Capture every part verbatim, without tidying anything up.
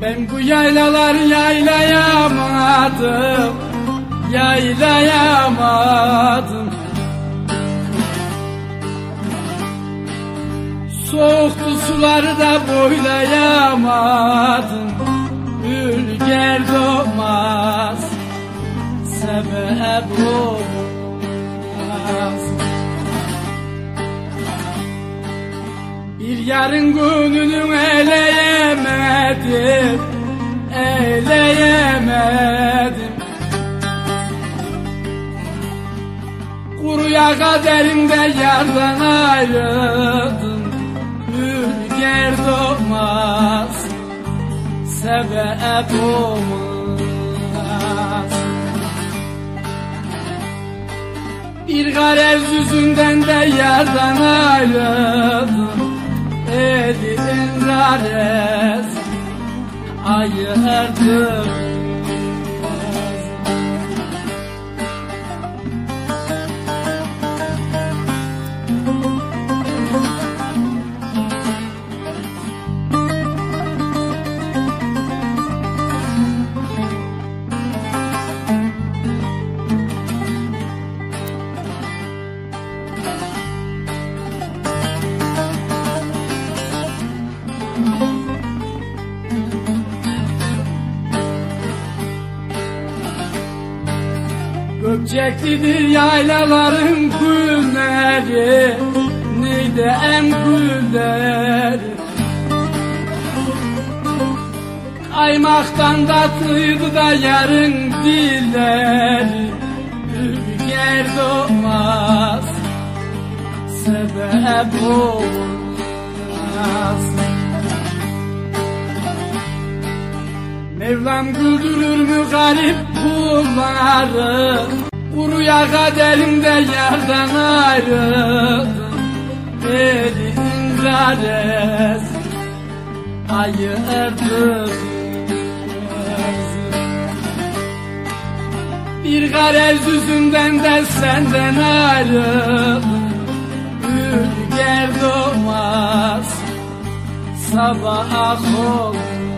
Ben bu yaylalar yaylayamadım, yaylayamadım. Soğuk suları da boylayamadım. Ülger doğmaz, sebep olmaz. Bir yarın gününü eleyemedim, eleyemedim. Kuruya kaderimde yardan ayrıldım. Ülger doğmaz, sebep olmaz. Bir garez yüzünden de yardan ayrıldım. Elin garez ayırdım. Gökçeklidir yaylaların gülleri, neyde em gülleri. Kaymaktan tatlıydı da yarın dilleri. Ülger doğmaz, sebep olmaz. Mevlam güldürür mü garip kulları? Kuruya kaderimde yardan ayrıldım. Elin garez ayırdım. Bir garez yüzünden de senden ayrıldım. Ülger doğmaz, sabah olmaz.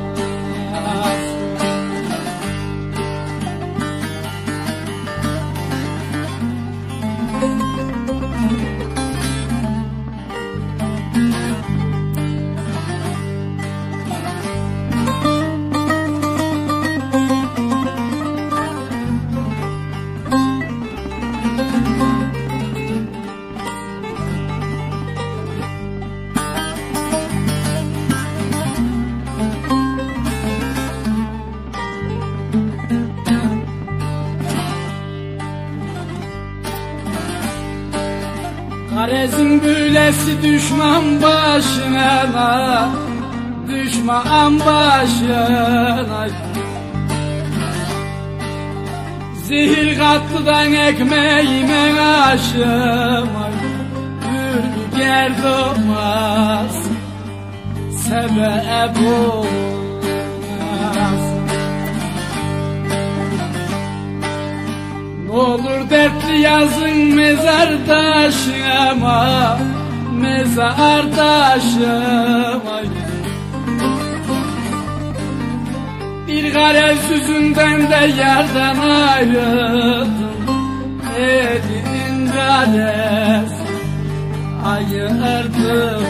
Garezin bülesi düşman başına, düşman başına. Zehir kattıdan ekmeğime aşıma. Ülger doğmaz, sebep olmaz. Olur dertli yazın mezardaşıma, mezardaşıma. Bir garez yüzünden de yardan ayrıldım. Elin garez ayırdım.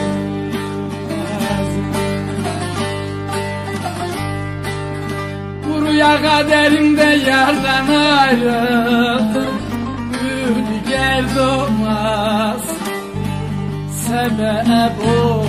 Kuruya kaderimde yardan ayrıldım. Ülger doğmaz, sebep olmaz.